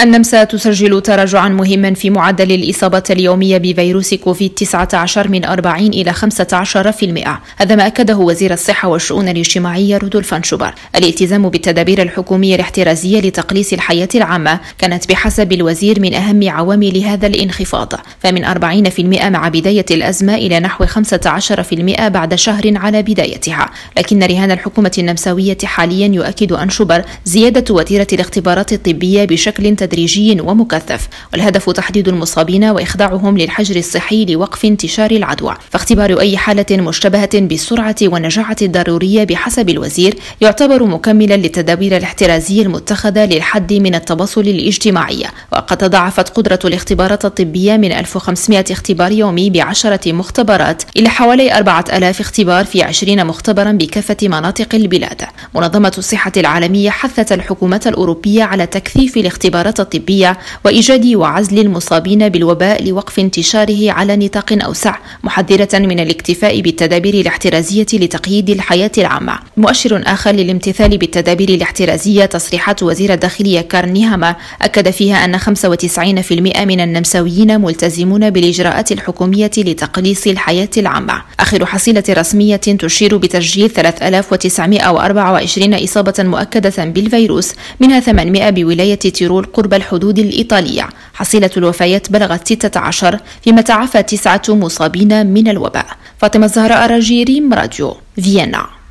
النمسا تسجل تراجعا مهما في معدل الإصابة اليومية بفيروس كوفيد-19 من 40 إلى 15%. هذا ما أكده وزير الصحة والشؤون الاجتماعية رودولف أنشوبر. الالتزام بالتدابير الحكومية الاحترازية لتقليص الحياة العامة كانت بحسب الوزير من أهم عوامل هذا الانخفاض، فمن 40% مع بداية الأزمة إلى نحو 15% بعد شهر على بدايتها. لكن رهان الحكومة النمساوية حاليا، يؤكد أنشوبر، زيادة وتيرة الاختبارات الطبية بشكل تدريجي ومكثف، والهدف تحديد المصابين وإخضاعهم للحجر الصحي لوقف انتشار العدوى. فاختبار أي حالة مشتبهة بالسرعة والنجاعة الضرورية بحسب الوزير يعتبر مكملا للتدابير الاحترازية المتخذة للحد من التواصل الاجتماعي. وقد تضاعفت قدرة الاختبارات الطبية من 1500 اختبار يومي ب10 مختبرات إلى حوالي 4000 اختبار في 20 مختبرا بكافة مناطق البلاد. منظمة الصحة العالمية حثت الحكومات الأوروبية على تكثيف الاختبارات الطبية وإيجاد وعزل المصابين بالوباء لوقف انتشاره على نطاق أوسع، محذرة من الاكتفاء بالتدابير الاحترازية لتقييد الحياة العامة. مؤشر آخر للامتثال بالتدابير الاحترازية تصريحات وزير الداخلية كارل نيهاما، أكد فيها أن 95% من النمساويين ملتزمون بالإجراءات الحكومية لتقليص الحياة العامة. آخر حصيلة رسمية تشير بتسجيل 3924 إصابة مؤكدة بالفيروس، منها 800 بولاية تيرول قرب الحدود الإيطالية. حصيلة الوفيات بلغت 16، فيما تعافى 9 مصابين من الوباء. فاطمة الزهراء، راديو فيينا.